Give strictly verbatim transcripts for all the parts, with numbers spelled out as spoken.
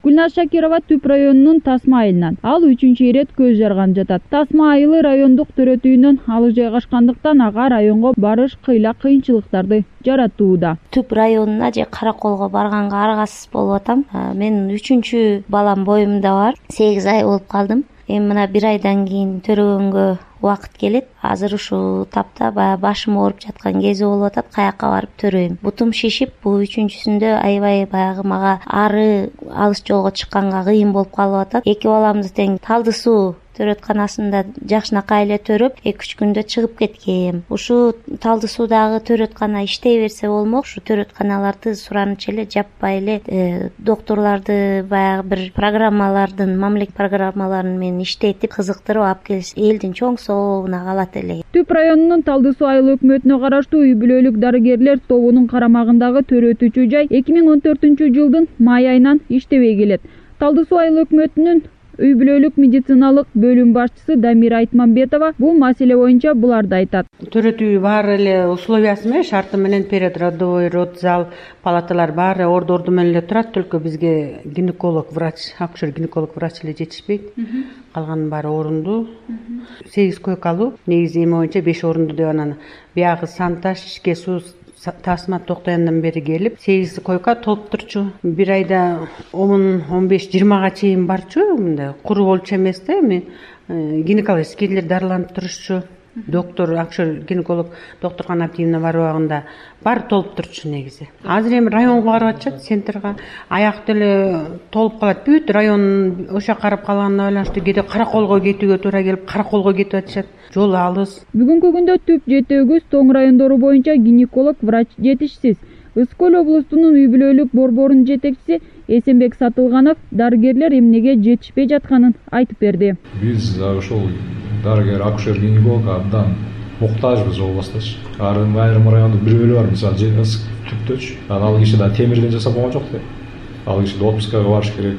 Гүлназ Шакирова Түп районунун Тасма айылынан. Ал үчүнчү ирет көз жарган жатат. Тасма айылы райондук төрөтүүнөн алыс жайгашкандыктан ага районго барыш кыйла кыйынчылыктарды жаратууда. Түп районуна же Караколго барганга аргасыз болуп атам. Мен үчүнчү балам боюмда бар. сегиз ай болуп калдым. Эми мына бир айдан кийин төрөгөнгө убакыт келет. Азыр ушул тапта баягы башым ооруп жаткан кези болуп атат. Каяка барып төрөйм? Бутум шишип, бул үчүнчүсүндө аябай баягы мага ары алыс жолго чыкканга кыйын болуп калып атат. Эки баламды тең Талды суу төрөтканасында жакшынакай эле төрөп, эки үч күндө чыгып кеткем. Ушу Талды суудагы төрөткана иштей берсе болмок. Ушу төрөтканаларды суранычы эле жаппай эле докторлорду баягы бир программалардын, мамлекет программаларын менен иштетип, кызыктырып алып келсе, элдин чоң сообуна калат эле. Түп районунун Талды суу айыл өкмөтүнө караштуу үй бүлөлүк дарыгерлер тобунун карамагындагы төрөтүүчү жай эки миң он төртүнчү жылдын май айынан иштебей келет. Талды суу айыл өкмөтүнүн үй бүлөлүк медициналык бөлүм башчысы Дамира Айтмамбетова бул маселе боюнча буларды айтат. Төрөтүү баары эле условиясы менен, шарты менен предродовой, родзал палаталар баары орду орду менен эле турат, только бизге гинеколог врач, акушер гинеколог врач эле жетишпейт. Калганын баары орунду. сегиз койкалуу, негизи эми боюнча беш орунду деп анан биягы Санташ, Ишке суу, Тасма Токтояндан бери келип, сегиз койка толуп турчу. Бир айда он он беш жыйырмага чейин барчу, мындай куру болчу эмес да, эми гинекологическийлер дарыланып турушчу. Доктор, акушер гинеколог доктор Абдиевна бар убагында баары толуп турчу негизи. Азыр эми районго карап атышат, центрга. Аяк деле толуп калат. Бүт район ошо карап калганына байланыштуу кээде Караколго кетүүгө туура келип, Караколго кетип атышат. Жол алыс. Бүгүнкү күндө Түп, Жети Өгүз, Тоң райондору боюнча гинеколог врач жетишсиз. Ысык көл облустунун үй бүлөлүк борборунун жетекчиси Эсенбек Сатылганов дарыгерлер эмнеге жетишпей жатканын айтып берди. Биз ошол дарыгер, акушер гинеколог абдан муктажбыз областачы. Айрым айрым райондо бир бөлү бар, мисалы Ысык Түптөчү. Ал киши да темирден жасап койгон жок да. Ал киши отпускага барыш керек,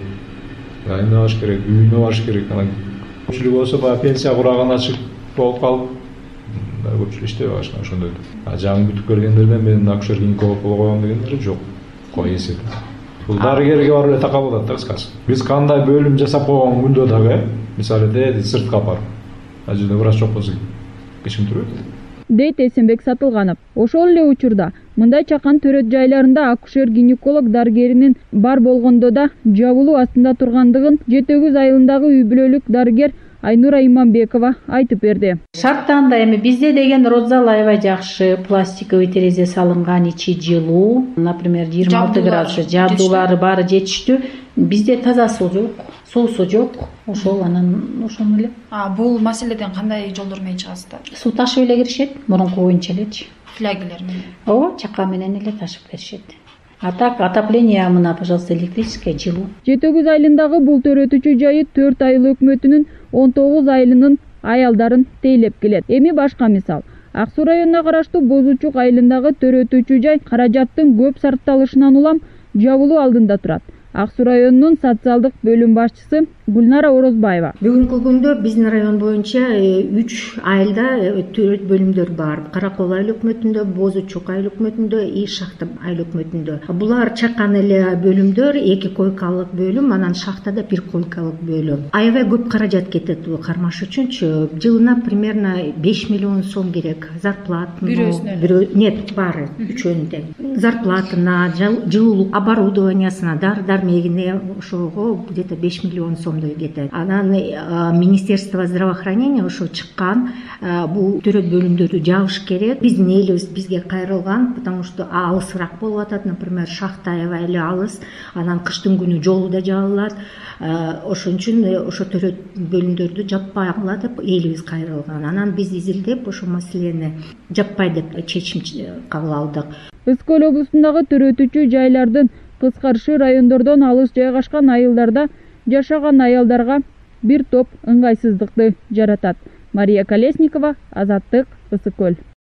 эмне барыш керек, үйүнө барыш керек. Анан көпчүлүк болсо баягы пенсия кураган ачык болуп калып, көпчүлүк иштебей башкан ошондой. А жаңы бүтүп келгендерден мен акушер гинеколог боло койгон дегендер жок. Кой эсеп. Бул дарыгерге барып эле такап атат да кыскасы. Биз кандай бөлүм жасап койгон күндө дагы, мисалы де сыртка апарып, ал жерде врач жок болсо кечим турбайт дейт Эсенбек Сатылганов. Ошол эле учурда мындай чакан төрөт жайларында акушер гинеколог дарыгеринин бар болгондо да жабылуу астында тургандыгын Жети Өгүз айылындагы үй бүлөлүк дарыгер Айнура Иманбекова айтып берди. Шарттанда эми бизде деген родзал аябай жакшы, пластиковый терезе салынган, ичи жылуу, например жыйырма алты градус, жабдуулары баары жетиштүү. Бизде таза суу жок, суусу жок. Ошол анан ошону эле. А бул маселеден кандай жолдор менен чыгасыздар? Суу ташып эле киришет, мурунку боюнча элечи. Флягелер менен. Ооба, чака менен эле ташып киришет. А так отопление мына, пожалуйста, электрическое, жылуу. Жети Өгүз айылындагы бул төрөтүүчү жайы төрт айыл өкмөтүнүн он тогуз айылынын аялдарын тейлеп келет. Эми башка мисал. Ак Суу районуна караштуу Бозучук айылындагы төрөтүүчү жай каражаттын көп сарпталышынан улам жабылуу алдында турат. Ак Суу районунун социалдык бөлүм башчысы Гүлнара Орозбаева. Бүгүнкү күндө биздин район боюнча үч айылда төрөт бөлүмдөр бар. Каракол айыл өкмөтүндө, Бозучук айыл өкмөтүндө, и Шахта айыл өкмөтүндө. Булар чакан эле бөлүмдөр, эки койкалык бөлүм, анан Шахтада бир койкалык бөлүм. Аябай көп каражат кетет бул кармаш үчүнчү. Жылына примерно беш миллион сом керек. Зарплата, бирөөсүнө. Нет, баары үчөөнү тең. Зарплатына, жылуулук оборудованиясына, дары-дармегине ошого где-то беш миллион сом кетет. Анан Министерство здравоохранения ошо чыккан, бул төрөт бөлүмдөрдү жабыш керек. Биздин элибиз бизге кайрылган, потому что алысыраак болуп атат. Например, Шахта аябай эле алыс. Анан кыштын күнү жолу да жабылат. Ошон үчүн ошо төрөт бөлүмдөрдү жаппай деп элибиз кайрылган. Анан биз изилдеп ошо маселени жаппай деп чечим кабыл алдык. Ысык көл облусундагы төрөтүүчү жайлардын кыскарышы райондордон алыс жайгашкан айылдарда жашаган аялдарга бир топ ыңгайсыздыкты жаратат. Мария Колесникова, Азаттык, Ысык көл.